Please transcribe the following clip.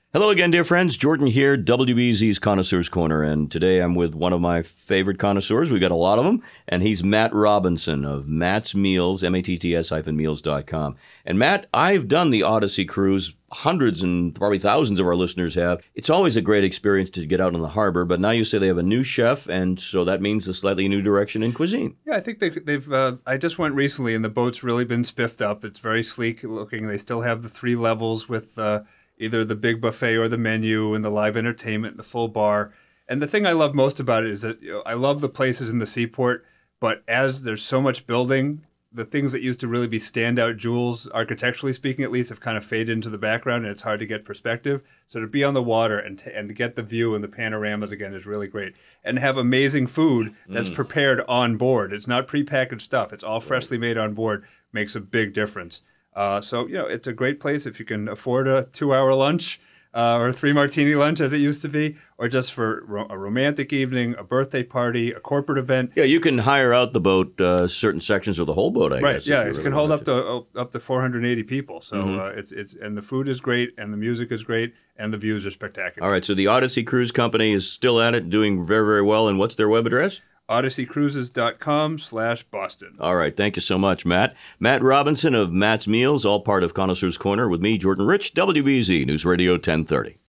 Hello again, dear friends. Jordan here, WBZ's Connoisseur's Corner, and today I'm with one of my favorite connoisseurs. We've got a lot of them, and he's Matt Robinson of Matt's Meals, MATTS-meals.com. And Matt, I've done the Odyssey Cruise. Hundreds and probably thousands of our listeners have. It's always a great experience to get out on the harbor, but now you say they have a new chef, and so that means a slightly new direction in cuisine. Yeah, I think they've I just went recently, and the boat's really been spiffed up. It's very sleek looking. They still have the 3 levels with either the big buffet or the menu and the live entertainment and the full bar. And the thing I love most about it is that I love the places in the seaport, but as there's so much building, the things that used to really be standout jewels, architecturally speaking at least, have kind of faded into the background, and it's hard to get perspective. So to be on the water and to get the view and the panoramas again is really great. And have amazing food that's prepared on board. It's not prepackaged stuff. It's all freshly made on board. Makes a big difference. So, it's a great place if you can afford a 2-hour lunch or a 3-martini lunch as it used to be, or just for a romantic evening, a birthday party, a corporate event. Yeah, you can hire out the boat, certain sections of the whole boat, I guess. Right, yeah, it can hold up to 480 people. So it's and the food is great, and the music is great, and the views are spectacular. All right, so the Odyssey Cruise Company is still at it, doing very, very well. And what's their web address? odysseycruises.com/Boston. All right. Thank you so much, Matt. Matt Robinson of Matt's Meals, all part of Connoisseur's Corner with me, Jordan Rich, WBZ News Radio 1030.